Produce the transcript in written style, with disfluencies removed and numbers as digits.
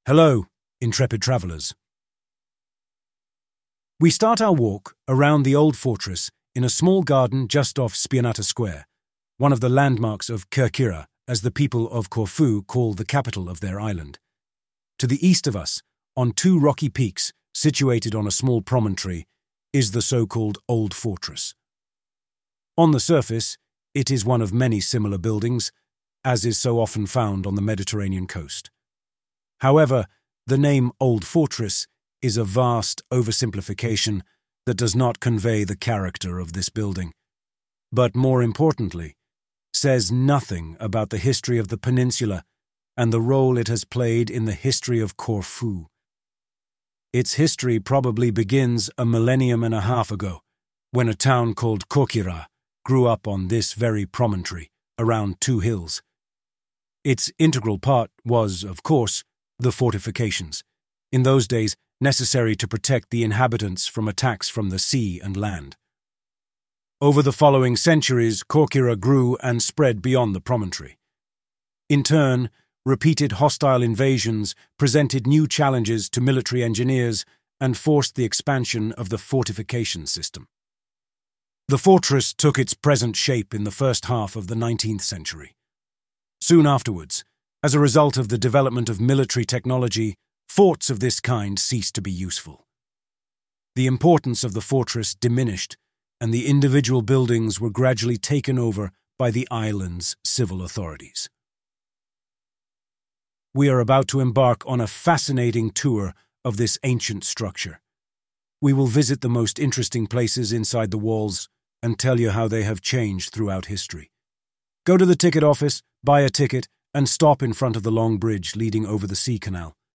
Hello, intrepid travellers. We start our walk around the old fortress in a small garden just off Spianata Square, one of the landmarks of Kerkyra, as the people of Corfu call the capital of their island. To the east of us, on two rocky peaks situated on a small promontory, is the so-called Old Fortress. On the surface, it is one of many similar buildings, as is so often found on the Mediterranean coast. However, the name Old Fortress is a vast oversimplification that does not convey the character of this building, but more importantly, says nothing about the history of the peninsula and the role it has played in the history of Corfu. Its history probably begins a millennium and a half ago, when a town called Kerkyra grew up on this very promontory, around two hills. Its integral part was, of course, the fortifications, in those days necessary to protect the inhabitants from attacks from the sea and land. Over the following centuries, Kerkyra grew and spread beyond the promontory. In turn, repeated hostile invasions presented new challenges to military engineers and forced the expansion of the fortification system. The fortress took its present shape in the first half of the 19th century. Soon afterwards, as a result of the development of military technology, forts of this kind ceased to be useful. The importance of the fortress diminished, and the individual buildings were gradually taken over by the island's civil authorities. We are about to embark on a fascinating tour of this ancient structure. We will visit the most interesting places inside the walls and tell you how they have changed throughout history. Go to the ticket office, buy a ticket, and stop in front of the long bridge leading over the sea canal.